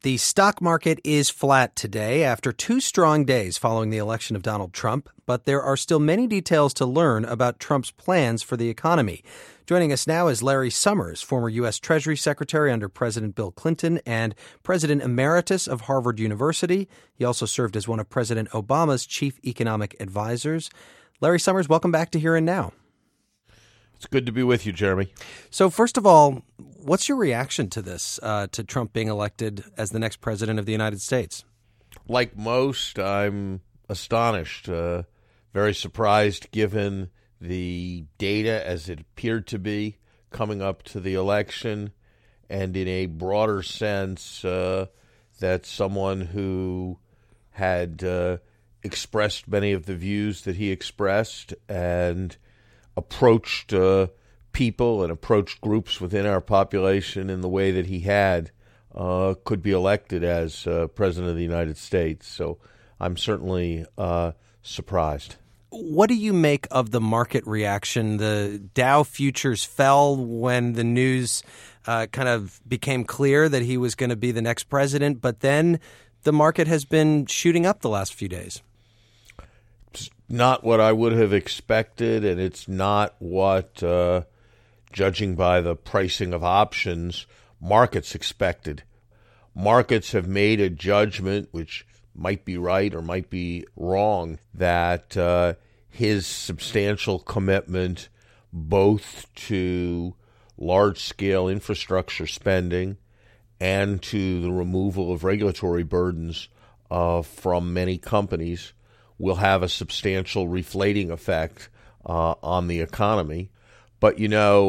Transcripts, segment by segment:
The stock market is flat today after 2 strong days following the election of Donald Trump, but there are still many details to learn about Trump's plans for the economy. Joining us now is Larry Summers, former U.S. Treasury Secretary under President Bill Clinton and President Emeritus of Harvard University. He also served as one of President Obama's chief economic advisors. Larry Summers, welcome back to Here and Now. It's good to be with you, Jeremy. So first of all, what's your reaction to this, to Trump being elected as the next president of the United States? Like most, I'm astonished, very surprised given the data as it appeared to be coming up to the election, and in a broader sense that someone who had expressed many of the views that he expressed and approached people and approached groups within our population in the way that he had could be elected as President of the United States. So I'm certainly surprised. What do you make of the market reaction? The Dow futures fell when the news kind of became clear that he was going to be the next president, but then the market has been shooting up the last few days. It's not what I would have expected, and it's not what, judging by the pricing of options, markets expected. Markets have made a judgment, which might be right or might be wrong, that his substantial commitment both to large-scale infrastructure spending and to the removal of regulatory burdens from many companies will have a substantial reflating effect on the economy. But,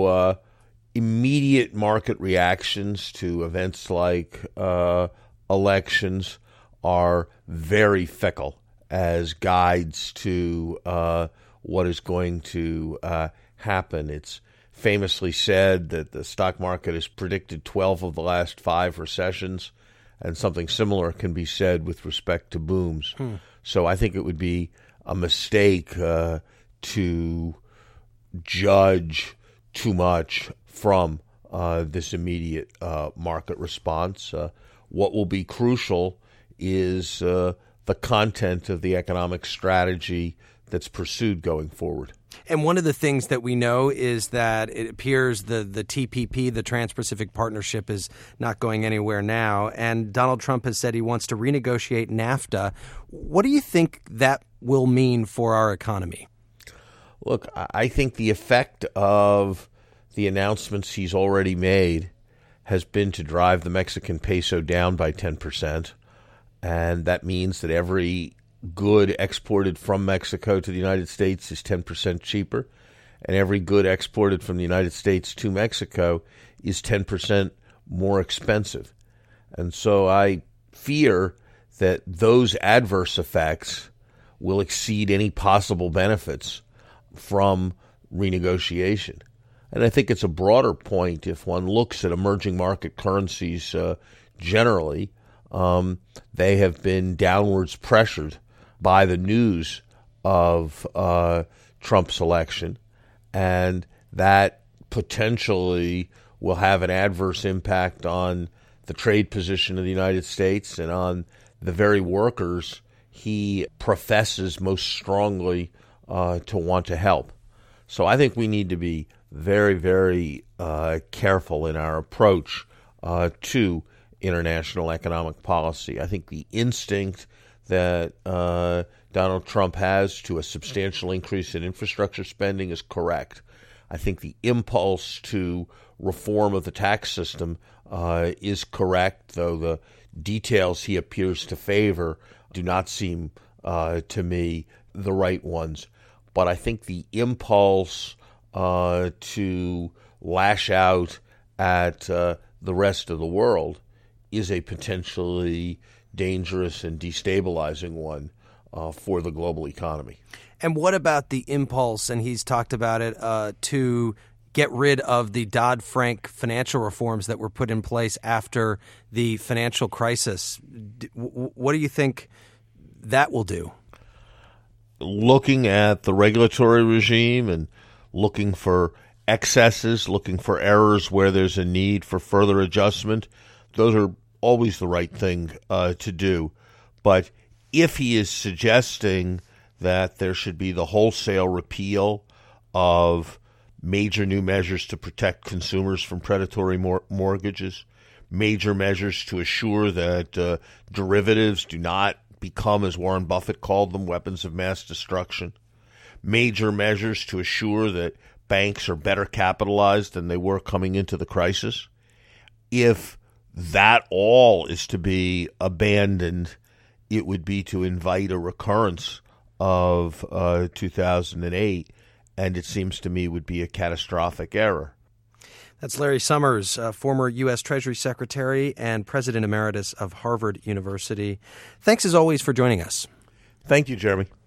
immediate market reactions to events like elections are very fickle as guides to what is going to happen. It's famously said that the stock market has predicted 12 of the last 5 recessions, and something similar can be said with respect to booms. So I think it would be a mistake to judge too much from this immediate market response. What will be crucial is the content of the economic strategy that's pursued going forward. And one of the things that we know is that it appears the TPP, the Trans-Pacific Partnership, is not going anywhere now. And Donald Trump has said he wants to renegotiate NAFTA. What do you think that will mean for our economy? Look, I think the effect of the announcements he's already made has been to drive the Mexican peso down by 10%. And that means that every good exported from Mexico to the United States is 10% cheaper, and every good exported from the United States to Mexico is 10% more expensive. And so I fear that those adverse effects will exceed any possible benefits from renegotiation. And I think it's a broader point if one looks at emerging market currencies generally. They have been downwards pressured by the news of Trump's election, and that potentially will have an adverse impact on the trade position of the United States and on the very workers he professes most strongly to want to help. So I think we need to be very, very careful in our approach to international economic policy. I think the instinct that Donald Trump has to a substantial increase in infrastructure spending is correct. I think the impulse to reform of the tax system is correct, though the details he appears to favor do not seem to me the right ones. But I think the impulse to lash out at the rest of the world is a potentially dangerous and destabilizing one for the global economy. And what about the impulse, and he's talked about it, to get rid of the Dodd-Frank financial reforms that were put in place after the financial crisis? What do you think that will do? Looking at the regulatory regime and looking for excesses, looking for errors where there's a need for further adjustment, those are always the right thing to do. But if he is suggesting that there should be the wholesale repeal of major new measures to protect consumers from predatory mortgages, major measures to assure that derivatives do not become, as Warren Buffett called them, weapons of mass destruction, major measures to assure that banks are better capitalized than they were coming into the crisis, if that all is to be abandoned, it would be to invite a recurrence of 2008, and it seems to me would be a catastrophic error. That's Larry Summers, former U.S. Treasury Secretary and President Emeritus of Harvard University. Thanks as always for joining us. Thank you, Jeremy.